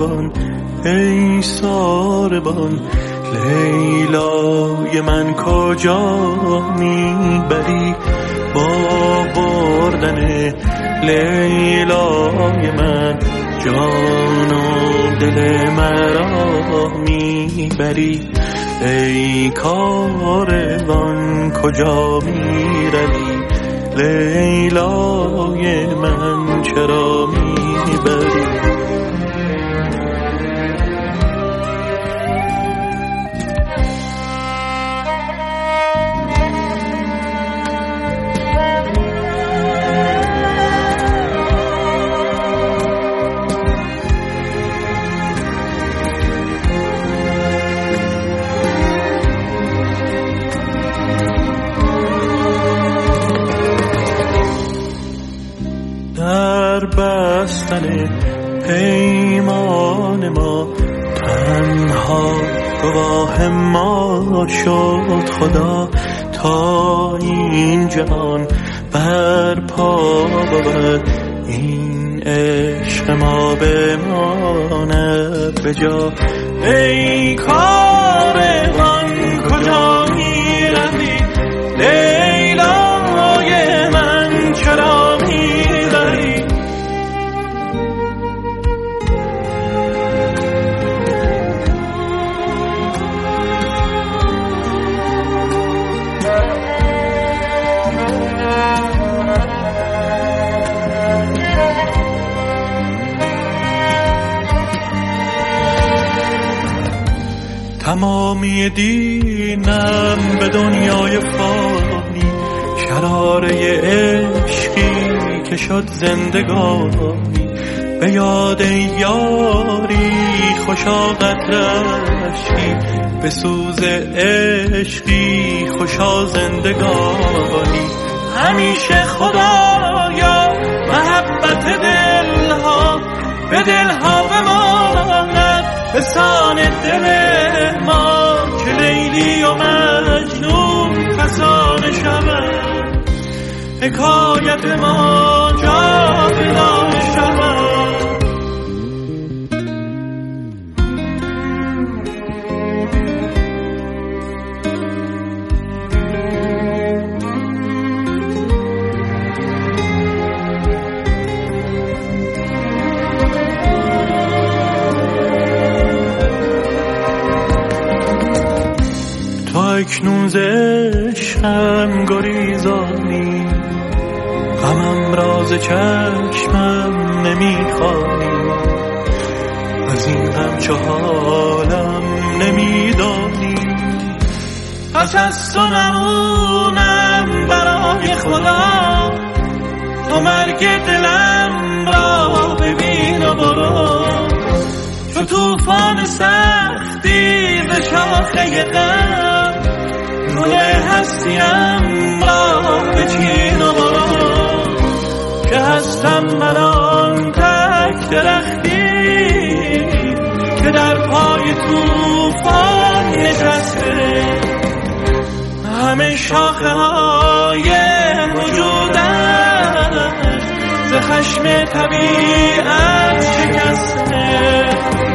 ساربان ای ساربان لیلای من کجا میبری با بردن لیلای من جان و دل مرا میبری ای کاروان کجا میروی لیلای من چرا میبری در بستن پیمان ما تنها گواه ما شد خدا تا این جهان برپا بود این عشق ما بماند به جا ای کاروان کجا میروی لیلای من چرا میبری تمامی دینم به دنیای فانی شراره عشقی که شد زندگانی به یاد یاری خوشا قطرشی به سوز عشقی خوشا زندگانی همیشه خدایا محبت دلها به دلها بماند به سان دل ما که لیلی و مجنون فسانه شود حکایت ما جاودانه شود اکنون ز عشقم گریزانی غمم راز چشمم نمیخوانی از این غم چه حالم نمیدانی پس از تو نمونم برای خدا تو مرگ دلم را ببین و برو چو توفان سختی ز شاخه غم گل هستیم را بچین و برو که هستم من آن تک درختی که در پای توفان نشسته همه شاخه های وجودم ز خشم طبیعت شکسته